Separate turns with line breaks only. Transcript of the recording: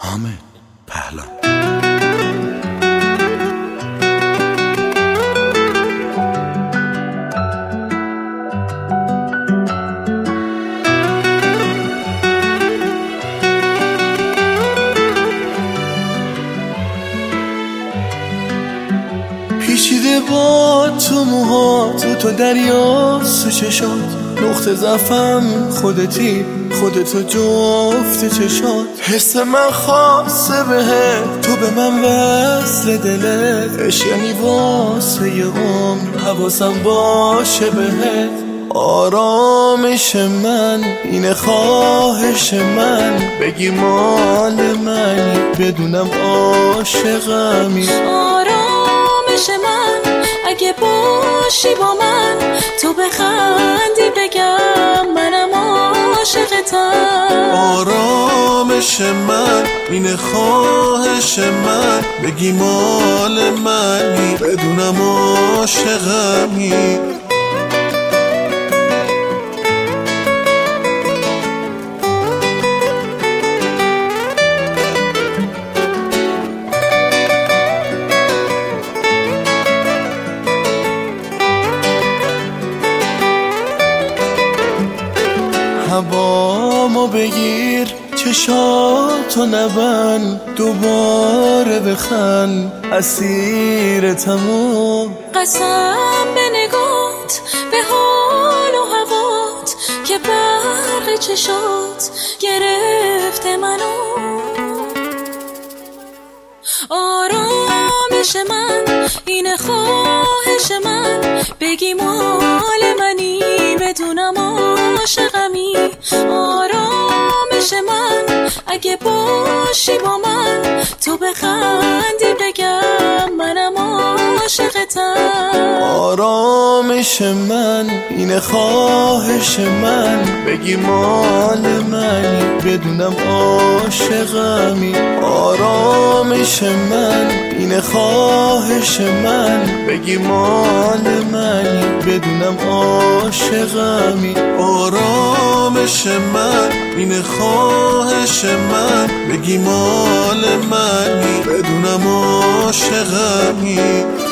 حامد پهلوان.
پیچیده با تو موهات تو دریا سو چشات، نقطه ضعفم خودتی، خودتو جفت چشات. حس من خاصه بهت، تو به من وصل دلت، عشق یعنی واسه یه عمر حواسم باشه بهت. آرامش من اینه، خواهش من بگی مال منی، بدونم عاشقمی.
آرامش من اگه باشی با من، تو بخندی بگم منم عاشقتم.
آرامش من اینه، خواهش من بگی مال منی، بدونم عاشقمی. هوامو بگیر، چشاتو نبند، دوباره بخند، اسیرتمو.
قسم به نگات، به حال و هوات، که برق چشات گرفته منو. آرامش من اینه، خواهش من بگی مال منی، بدونم عاشقمی. آرامش من اگه باشی با من، تو بخندی بگم منم عاشقتم.
آرامش من اینه، خواهش من بگی مال منی، بدونم عاشقمی. آرامش من اینه، خواهش من بگی مال منی، بدونم عاشقمی. آرامش من اینه، خواهش من بگی مال منی، بدونم عاشقمی.